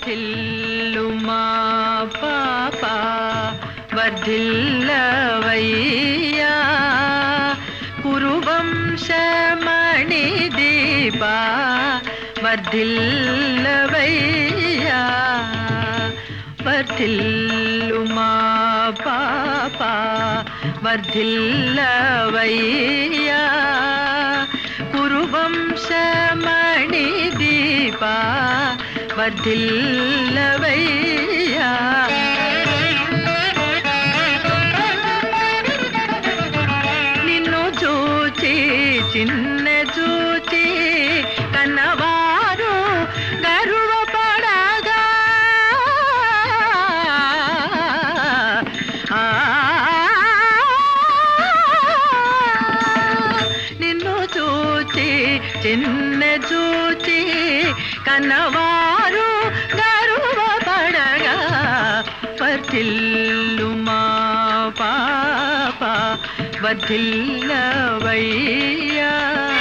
వర్ధిల్లుమా పాప వర్ధిల్లవయ్యా కురువంశమణి దీప వర్ధిల్లవయ్యా వర్ధిల్లుమా పాప వర్ధిల్లవయ్యా కురువంశమణి దీప వర్ధిల్లవయ్యా నిన్ను చూచి చిన్న చూచి కన్నవారు గర్వపడగా నిన్ను చూచి చిన్న చూచి కన్నవారు గర్వపడగా వర్ధిల్లుమా పాప వర్ధిల్లవయ్యా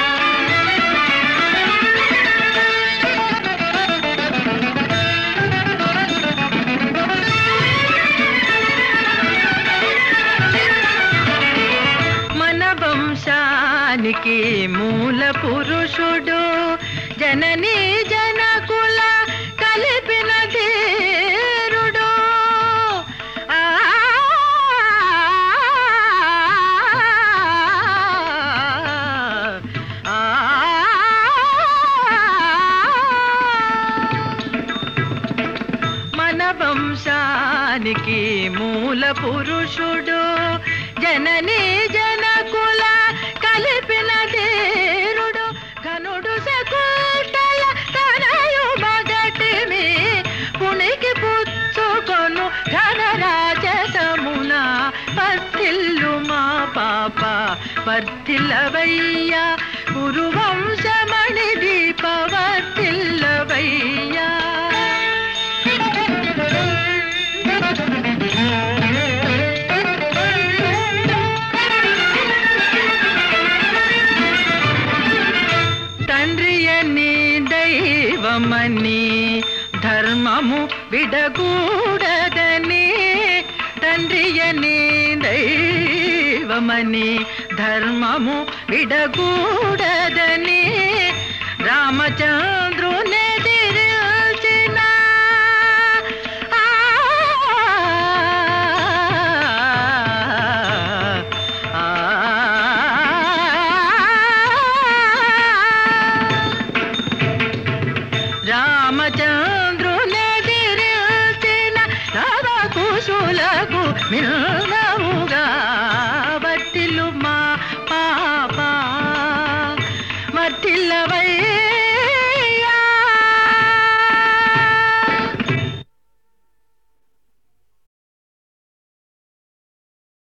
మన వంశానికి మూల పురుషుడు జననీ జనకుల కలిపిన ధీరుడు మన వంశానికి మూల పురుషుడు జననీ జనకుల కలిపిన ధీరుడు ఘనుడు శకుంతల తనయు మగటిమి పుణికి పుచ్చుకొను ధనరాజసమున వర్ధిల్లుమా పాప వర్ధిల్లవయ్యా కురువంశమణి దీప వర్ధిల్లవయ్యా తండ్రియని దైవమని ధర్మము విడగూడదని తండ్రియని దైవమని ధర్మము విడగూడదని రామచంద్రుని ఎదిరించిన రామచంద్రుని ఎదిరించిన రవ కుశులకు మిన్న